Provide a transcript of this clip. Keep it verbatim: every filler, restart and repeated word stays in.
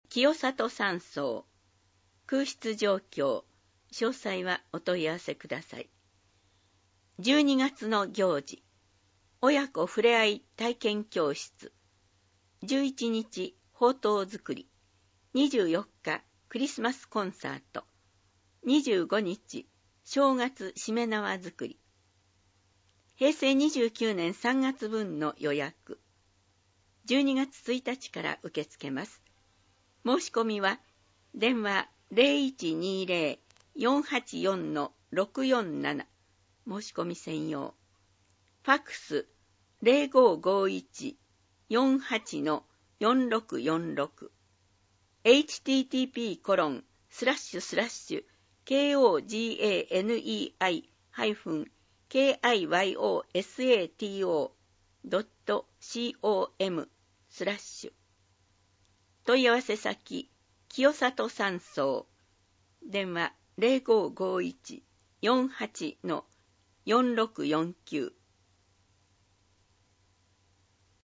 清里山荘、空室状況、詳細はお問い合わせください。じゅうにがつの行事、親子ふれあい体験教室、じゅういちにちほうとう作り、にじゅうよっかクリスマスコンサート、にじゅうごにち正月しめ縄作り、へいせいにじゅうきゅうねんさんがつぶんの予約、じゅうにがつついたちから受け付けます。申し込みは電話 ゼロいちにゼロ よんはちよん ろくよんなな 申し込み専用、ファックス ゼロごごいち よんはち よんろくよんろく エイチティーティーピー コロンスラッシュスラッシュ ケーオージーエーエヌイーアイ ハイフン ケーアイワイオーエスエーティーオー ドット コム スラッシュ問い合わせ先清里山荘、電話 ゼロごごいち よんはち よんろくよんきゅう